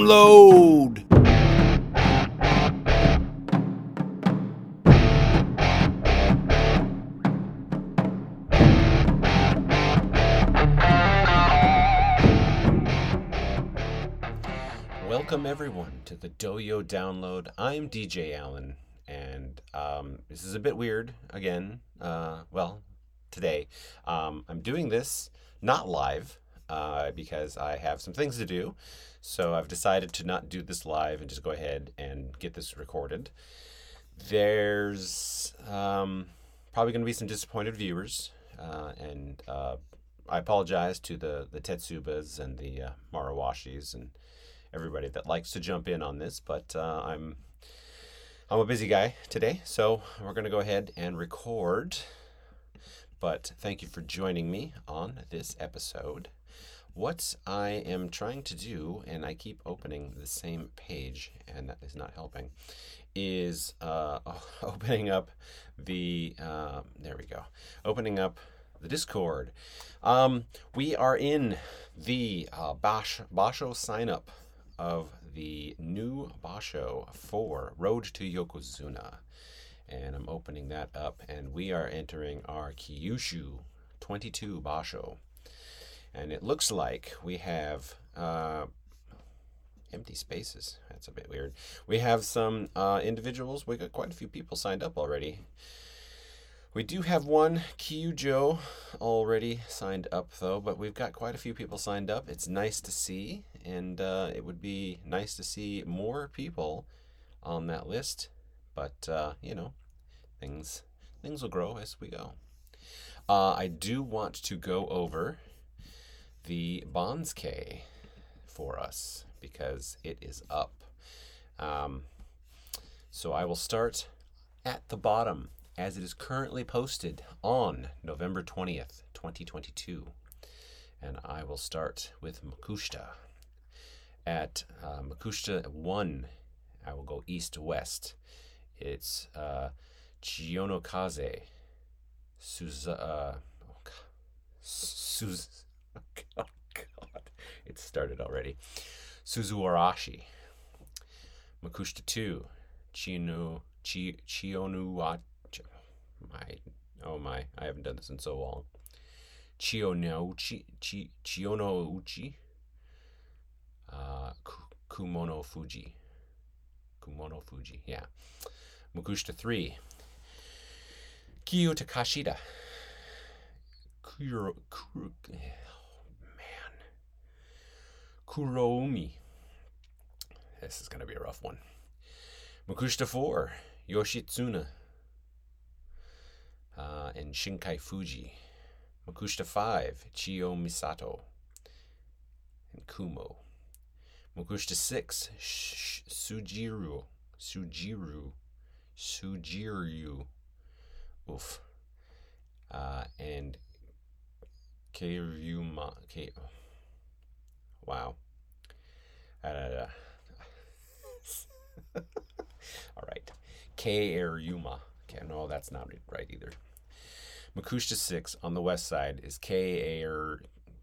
Download! Welcome everyone to the Doyo Download. I'm DJ Allen, and this is a bit weird again. Today. I'm doing this not live because I have some things to do. So I've decided to not do this live and just go ahead and get this recorded. There's probably going to be some disappointed viewers, and I apologize to the Tetsubas and the Marawashis and everybody that likes to jump in on this, but I'm a busy guy today, so we're going to go ahead and record. But thank you for joining me on this episode. What I am trying to do, and I keep opening the same page, and that is not helping, is opening up the opening up the Discord. We are in the Basho sign up of the new Basho for Road to Yokozuna. And I'm opening that up, and we are entering our Kyushu 22 Basho. And it looks like we have empty spaces. That's a bit weird. We have some individuals. We got quite a few people signed up already. We do have one Kyujo already signed up, though, but we've got quite a few people signed up. It's nice to see, and it would be nice to see more people on that list. But, things will grow as we go. I do want to go over the Banzuke for us because it is up. So I will start at the bottom as it is currently posted on November 20th, 2022. And I will start with Makushita. At Makushita 1, I will go east to west. It's Chiyonokaze, oh God, it started already. Suzuarashi. Makushita 2, Chionuachi. I haven't done this in so long. Chionouchi. Kumono Fuji, yeah. Makushita 3, Kiyo Takashita. Kuroumi. This is going to be a rough one. Makushita 4, Yoshitsuna and Shinkai Fuji. Makushita 5, Chiyo Misato and Kumo. Makushita 6, Sujiru. Oof. And Keiryuma. Wow. All right. Keiryuma. Okay, no, that's not right either. Makushita 6 on the west side is Keiryama.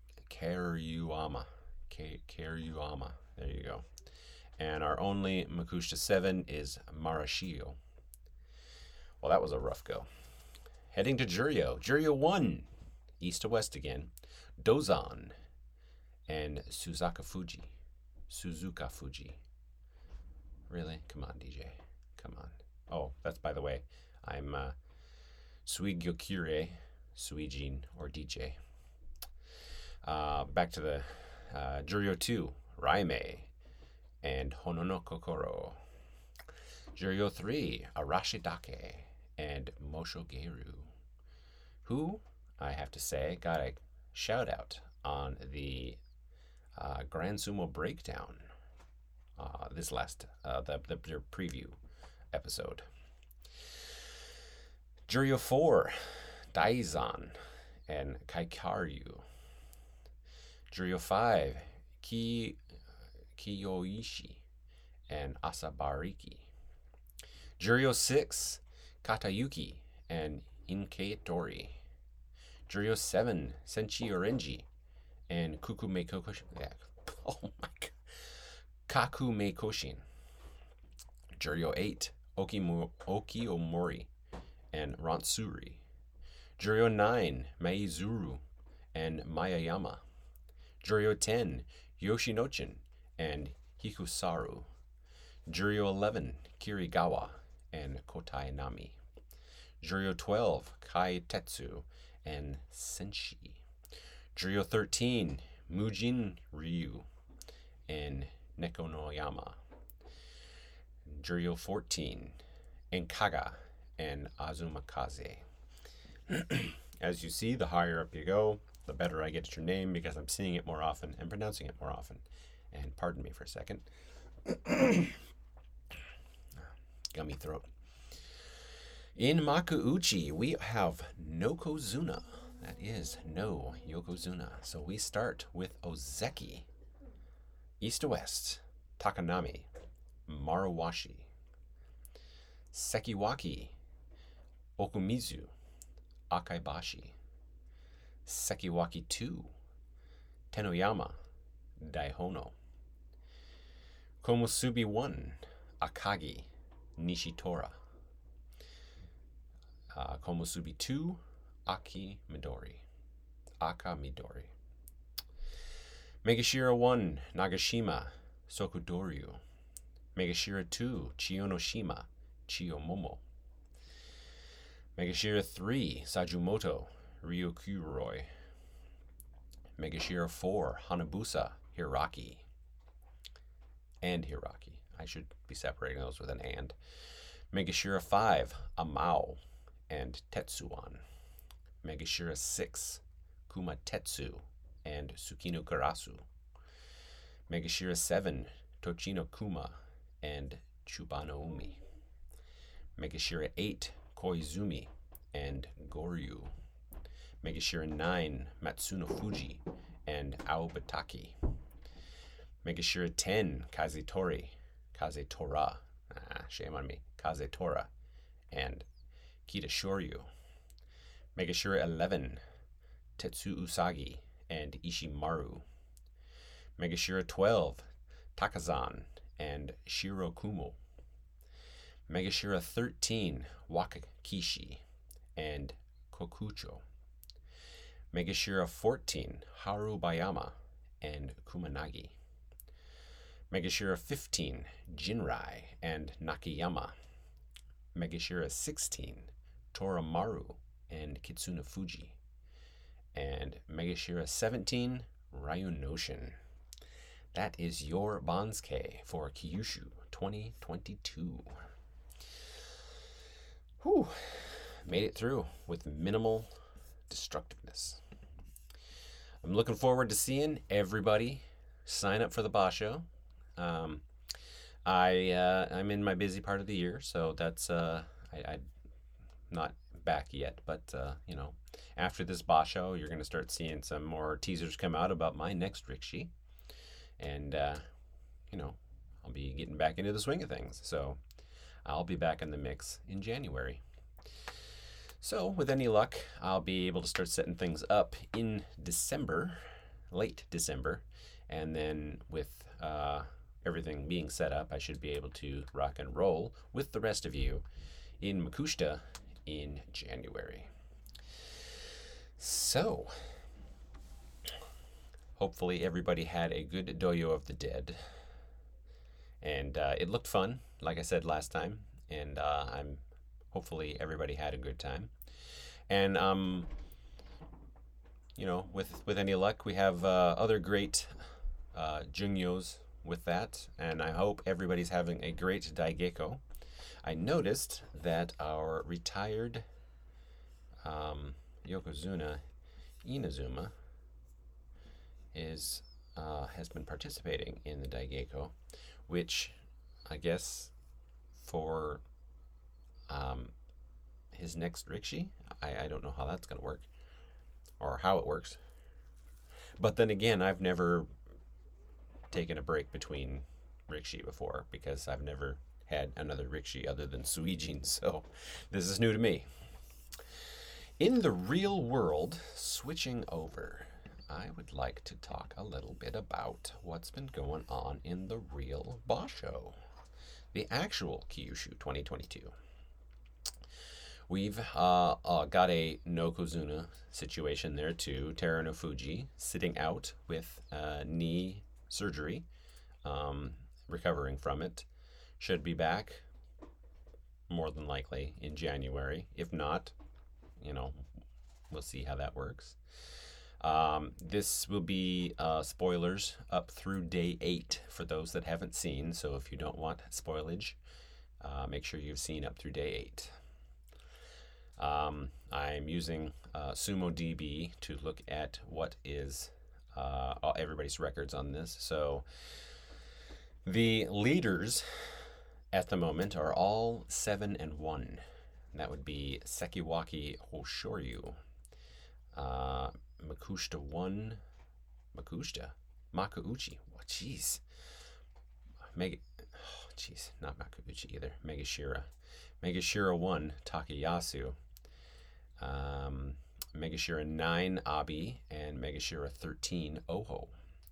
Keiryama. There you go. And our only Makushita 7 is Marashio. Well, that was a rough go. Heading to Juryo. Juryo 1, east to west again. Dozan and Suzuka Fuji. Really? Come on, DJ. Come on. Oh, that's, by the way, I'm Suigyokure, Suijin, or DJ. Back to the Juryo 2, Raime and Honono Kokoro. Juryo 3, Arashidake and Moshogeru, who, I have to say, got a shout out on the Grand Sumo Breakdown, this last, the preview episode. Juryo 4, Daizan and Kaikaryu. Juryo 5, Kiyoishi and Asabariki. Juryo 6, Katayuki and Inkeitori. Juryo 7, Senchi Orenji and Kukume Kokoshi. Oh my god. Kaku Me Koshin. Juryo 8, Okiomori and Rantsuri. Juryo 9, Maizuru and Mayayama. Juryo 10, Yoshinochin and Hikusaru. Juryo 11, Kirigawa and Kotai Nami. Juryo 12, Kai Tetsu and Senshi. Juryo 13, Mujin Ryu and Nekonoyama. Juryo 14, Enkaga and Azumakaze. As you see, the higher up you go, the better I get at your name because I'm seeing it more often and pronouncing it more often. And pardon me for a second. Gummy throat. In Makuuchi, we have Nokozuna. That is no Yokozuna. So we start with Ozeki, east to west, Takanami, Maruwashi, Sekiwaki, Okumizu, Akaibashi, Sekiwaki 2, Tenoyama, Daihono, Komusubi 1, Akagi, Nishitora, Komusubi 2, Aka Midori. Megashira 1, Nagashima, Sokudoryu. Megashira 2, Chiyonoshima, Chiyomomo. Megashira 3, Sajumoto, Ryokuroi. Megashira 4, Hanabusa, Hiraki. And Hiraki. I should be separating those with an and. Megashira 5, Amao and Tetsuan. Megashira 6, Kumatetsu and Tsukino Karasu. Megashira 7, Tochino Kuma and Chubanoumi. Megashira 8, Koizumi and Goryu. Megashira 9, Matsuno Fuji and Aobataki. Megashira 10, Kazetora, shame on me, Kazetora and Kitashoryu. Megashira 11, Tetsu Usagi and Ishimaru. Megashira 12, Takazan and Shirokumo. Megashira 13, Wakakishi and Kokucho. Megashira 14, Harubayama and Kumanagi. Megashira 15, Jinrai and Nakayama. Megashira 16, Toramaru and Kitsune Fuji. And Megashira 17, Ryunoshin. That is your Bansuke for Kyushu 2022. Whew, made it through with minimal destructiveness. I'm looking forward to seeing everybody sign up for the Basho. I'm in my busy part of the year, so that's I'm not back yet, but after this Basho, you're going to start seeing some more teasers come out about my next Rikishi, and I'll be getting back into the swing of things. So I'll be back in the mix in January. So with any luck, I'll be able to start setting things up in December, late December, and then with everything being set up, I should be able to rock and roll with the rest of you in Makushita in January. So, hopefully everybody had a good Doyo of the Dead. And it looked fun, like I said last time. And hopefully everybody had a good time. And with any luck, we have other great Junyos with that, and I hope everybody's having a great Daigeko. I noticed that our retired Yokozuna Inazuma has been participating in the Daigeko, which I guess for his next Rikishi, I don't know how that's going to work or how it works. But then again, I've never taken a break between Rikishi before because I've never had another Rikishi other than Suijin, so this is new to me. In the real world, switching over, I would like to talk a little bit about what's been going on in the real Basho, the actual Kyushu 2022. We've got a Nokozuna situation there too. Terunofuji sitting out with knee surgery, recovering from it. Should be back more than likely in January. If not, we'll see how that works. This will be spoilers up through day 8 for those that haven't seen. So if you don't want spoilage, make sure you've seen up through day 8. I'm using SumoDB to look at what is everybody's records on this. So the leaders at the moment are all 7-1. That would be Sekiwaki Hoshoryu, Makushita 1, Makuuchi. Oh, jeez. Not Makuuchi either. Megashira 1, Takayasu. Megashira 9, Abi, and Megashira 13, Oho.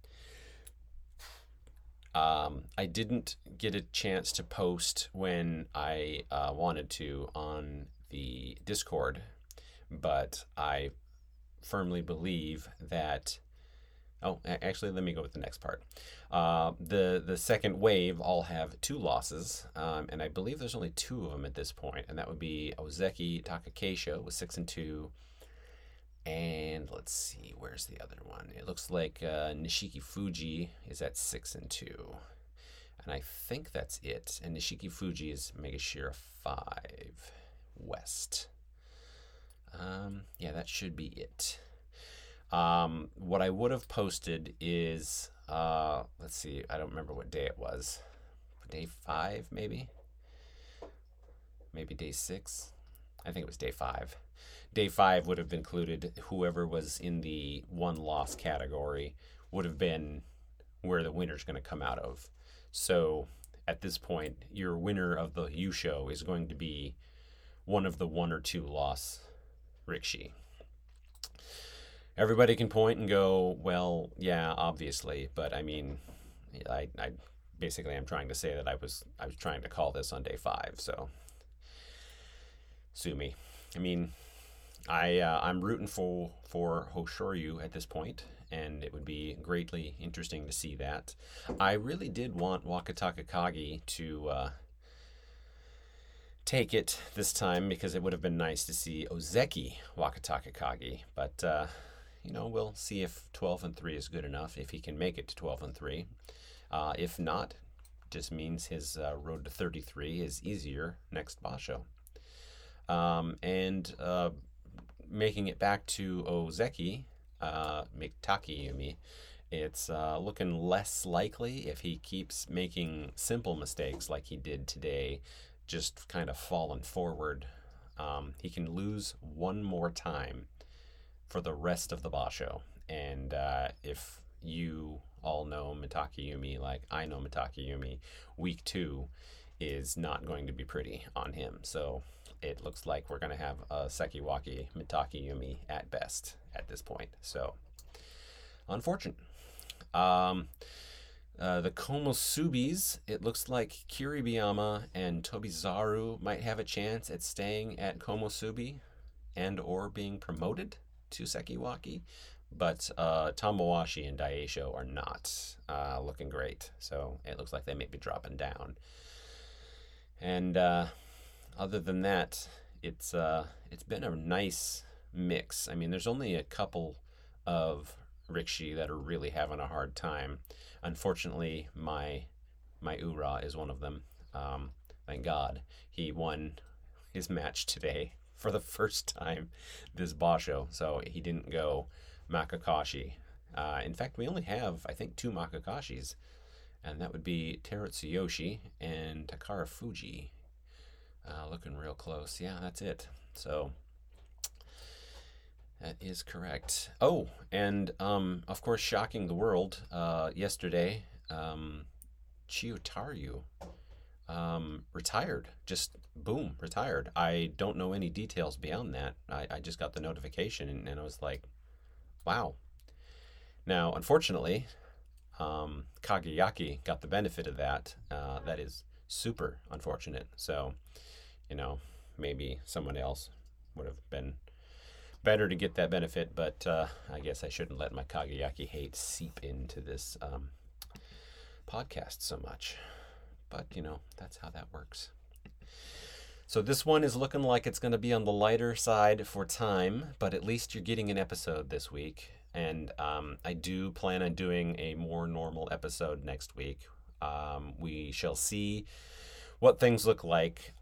I didn't get a chance to post when I wanted to on the Discord, but I firmly believe that... Oh, actually, let me go with the next part. The second wave all have 2 losses, and I believe there's only 2 of them at this point, and that would be Ozeki Takakeisho with 6-2, and let's see, where's the other one? It looks like Nishiki Fuji is at 6-2, and I think that's it. And Nishiki Fuji is Megashira 5 West. Yeah, that should be it. What I would have posted is, let's see, I don't remember what day it was. Day 5, maybe? Maybe day 6? I think it was day 5. Day 5 would have included whoever was in the 1 loss category would have been where the winner's going to come out of. So at this point, your winner of the Yusho is going to be one of the 1 or 2 loss Rikishi. Everybody can point and go, well, yeah, obviously, but I mean, I basically I'm trying to say that I was trying to call this on day 5, so sue me. I mean, I'm rooting for Hoshoryu at this point, and it would be greatly interesting to see that. I really did want Wakataka Kagi to take it this time, because it would have been nice to see Ozeki Wakataka Kagi, but we'll see if 12-3 is good enough, if he can make it to 12-3. If not, just means his road to 33 is easier next Basho. And making it back to Ozeki, Takayumi, it's looking less likely if he keeps making simple mistakes like he did today, just kind of falling forward. He can lose one more time for the rest of the Basho. And if you all know Takayumi like I know Takayumi, week 2 is not going to be pretty on him. So it looks like we're going to have a Sekiwaki Takayumi at best at this point. So unfortunate. The Komosubis, it looks like Kiribiyama and Tobizaru might have a chance at staying at Komosubi and or being promoted to Sekiwaki, but Tamawashi and Daisho are not looking great, so it looks like they may be dropping down. And other than that, it's been a nice mix. I mean, there's only a couple of Rikishi that are really having a hard time. Unfortunately, my Ura is one of them. Thank God he won his match today for the first time this Basho, so he didn't go Makakashi. In fact, we only have, I think, 2 Makakashis, and that would be Terutsuyoshi and Takara Fuji. Looking real close. Yeah, that's it. So that is correct. Oh, and of course, shocking the world, yesterday, Chiyotaru retired. Just boom, retired. I don't know any details beyond that. I just got the notification, and I was like, wow. Now, unfortunately, Kagayaki got the benefit of that. That is super unfortunate. So, you know, maybe someone else would have been better to get that benefit, but I guess I shouldn't let my Kagayaki hate seep into this podcast so much. But, that's how that works. So this one is looking like it's going to be on the lighter side for time, but at least you're getting an episode this week. And I do plan on doing a more normal episode next week. We shall see what things look like.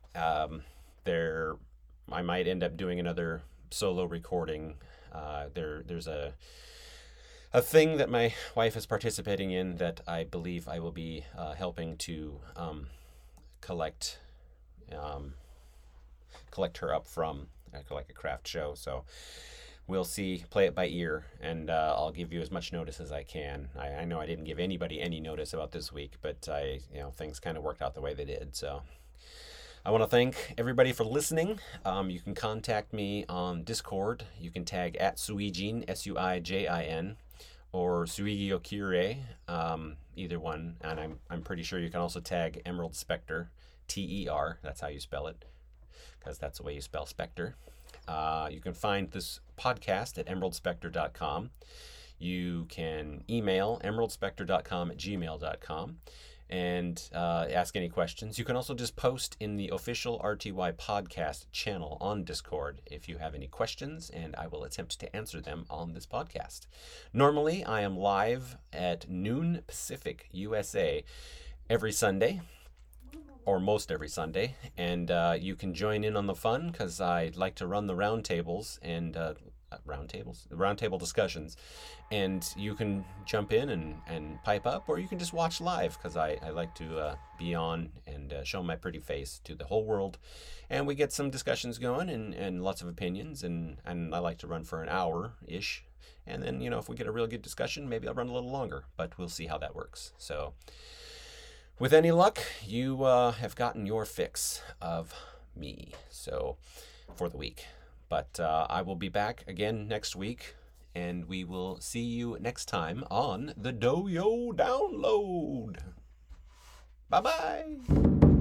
I might end up doing another solo recording. There's a thing that my wife is participating in that I believe I will be helping to collect her up from, like a craft show. So we'll see, play it by ear, and I'll give you as much notice as I can. I know I didn't give anybody any notice about this week, but things kind of worked out the way they did. So I want to thank everybody for listening. You can contact me on Discord. You can tag at Suijin, Suijin, or Suigi Okire, either one. And I'm pretty sure you can also tag Emerald Spectre, Ter. That's how you spell it, because that's the way you spell Spectre. You can find this podcast at emeraldspectre.com. You can email emeraldspectre.com@gmail.com and ask any questions. You can also just post in the official RTY podcast channel on Discord if you have any questions, and I will attempt to answer them on this podcast. Normally, I am live at noon Pacific, USA, every Sunday, or most every Sunday, and you can join in on the fun because I like to run the roundtables and roundtable discussions, and you can jump in and pipe up, or you can just watch live because I like to be on and show my pretty face to the whole world, and we get some discussions going and lots of opinions, and I like to run for an hour-ish, and then if we get a real good discussion, maybe I'll run a little longer, but we'll see how that works. So with any luck, you have gotten your fix of me, so for the week. But I will be back again next week, and we will see you next time on the Doyo Download. Bye-bye.